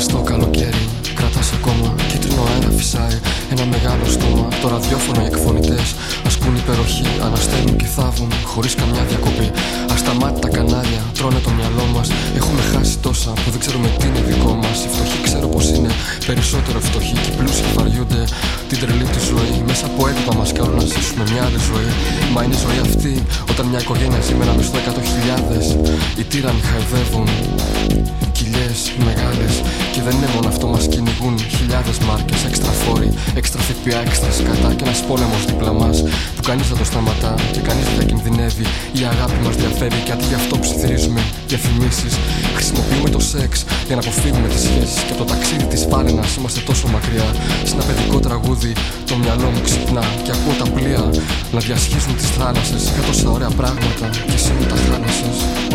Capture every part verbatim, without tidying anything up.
ζεστό καλοκαίρι. Κρατάς ακόμα, κίτρινο αέρα φυσάει. Ένα μεγάλο στόμα, το ραδιόφωνο οι εκφωνητές ασκούν υπεροχή, αναστέλνουν και θάβουν χωρίς καμιά διακοπή. Ασταμάτητα κανάλια, τρώνε το μυαλό μας. Έχουμε χάσει τόσα που δεν ξέρουμε τι είναι δικό μας. Οι φτωχοί ξέρω πως είναι περισσότερο φτωχοί και οι πλούσιοι βαριούνται την τρελή τη ζωή. Μέσα από έντυπα μας κάνουν να ζήσουμε μια άλλη ζωή. Μα είναι η ζωή αυτή όταν μια οικογένεια ζει με ένα μισθό εκατό χιλιάδες. Οι τύρανοι χαϊδεύουν κοιλιές μεγάλες και δεν είναι μόνο αυτό, μας κυνηγούν χιλιάδες μάρκες, έξτρα φόροι, έξτρα ΦΠΑ, έξτρα σκατά και ένας πόλεμος δίπλα μας που κανείς δεν το σταματά και κανείς δεν διακινδυνεύει. Η αγάπη μας διαφέρει και αντί γι' αυτό ψιθυρίζουμε διαφημίσεις. Χρησιμοποιούμε το σεξ για να αποφύγουμε τις σχέσεις και από το ταξίδι της φάλαινας είμαστε τόσο μακριά. Σε ένα παιδικό τραγούδι το μυαλό μου ξυπνά και ακούω τα πλοία να διασχίζουν τις θάλασσες. Είχα τόσα ωραία πράγματα και εσύ μου τα χάλασες.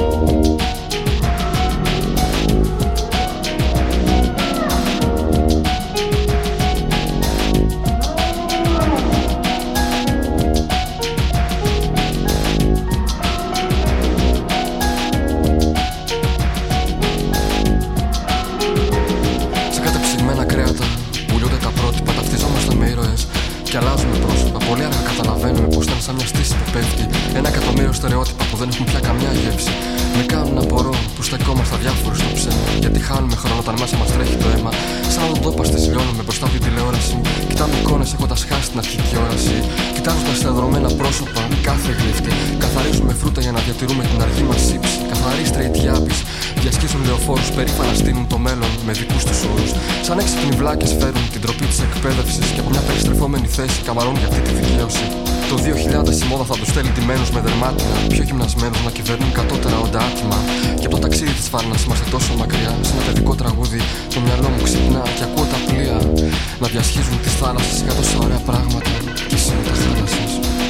Και αλλάζουμε πρόσωπα. Πολύ αργά καταλαβαίνουμε πως ήταν σαν μια στήση που πέφτει. Ένα εκατομμύριο στερεότυπα που δεν έχουν πια καμιά γεύση. Με κάνουν να απορώ που στεκόμαστε αδιάφοροι στο ψέμα. Γιατί χάνουμε χρόνο όταν μέσα μας τρέχει το αίμα. Σαν να δοντόπαστες λιώνουμε μπροστά από την τηλεόραση. Κοιτάμε εικόνες έχοντας χάσει την αρχική όραση. Κοιτάζοντας τα εδρωμένα πρόσωπα κάθε γλύφτη. Καθαρίζουμε φρούτα για να διατηρούμε την αργή μας ύψη. Καθαροί straight yuppies διασχίζουν λεωφόρους, περήφανα στείλουν το μέλλον με δικούς τους όρους. Σαν έξυπνοι βλάκες φέρουν την τροπή της εκπαίδευσης και από μια περιστρεφόμενη θέση καμαρώνουν για αυτή τη δικαίωση. Το δύο χιλιάδες η μόδα θα τους στέλνει τιμένους με δερμάτινα, πιο γυμνασμένους να κυβερνούν κατώτερα όντα άτιμα. Και από το ταξίδι της φάρνας είμαστε τόσο μακριά. Σε ένα παιδικό τραγούδι το μυαλό μου ξυπνά και ακούω τα πλοία να διασχίζουν τις θάλασσες για τόσα ωραία πράγματα και εσύ μου τα χάλασες.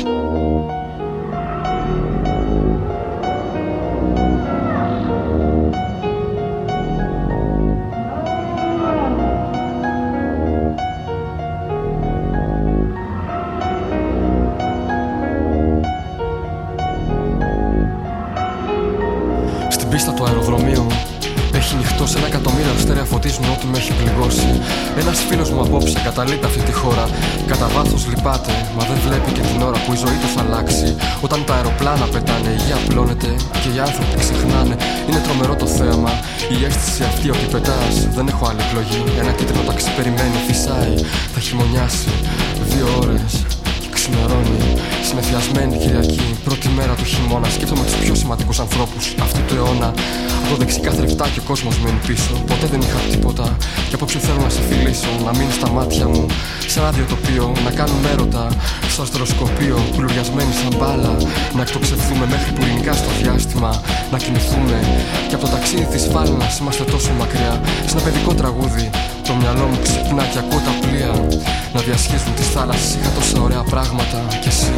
Πίστα του αεροδρομίου έχει νυχτώσει, ένα εκατομμύριο αστέρια φωτίζουν ό,τι με έχει πληγώσει. Ένας φίλος μου απόψε καταλείπει αυτή τη χώρα. Κατά βάθος λυπάται, μα δεν βλέπει και την ώρα που η ζωή του θα αλλάξει. Όταν τα αεροπλάνα πετάνε, η γη απλώνεται και οι άνθρωποι ξεχνάνε. Είναι τρομερό το θέαμα, η αίσθηση αυτή ότι πετάς. Δεν έχω άλλη επιλογή. Ένα κίτρινο ταξί περιμένει, φυσάει, θα χειμωνιάσει. Δύο ώρες και ξημερώνει. Συνεφιασμένη Κυριακή, πρώτη μέρα του χειμώνα. Σκέφτομαι τους πιο σημαντικούς ανθρώπους αυτού του αιώνα. Από το δεξί καθρεφτά και ο κόσμος μένει πίσω. Ποτέ δεν είχα τίποτα και απόψε θέλω να σε φιλήσω. Να μείνει στα μάτια μου σε ένα ραδιοτοπίο. Να κάνουμε έρωτα στο αστεροσκοπείο. Πλουριασμένοι σαν μπάλα. Να εκτοξευθούμε μέχρι που ελληνικά στο διάστημα. Να κοιμηθούμε και από το ταξίδι της φάλαινας είμαστε τόσο μακριά. Σε ένα παιδικό τραγούδι το μυαλό μου ξυπνά και ακούω τα πλοία να διασχίζουν τις θάλασσες. Είχα τόσα ωραία πράγματα κι εσύ.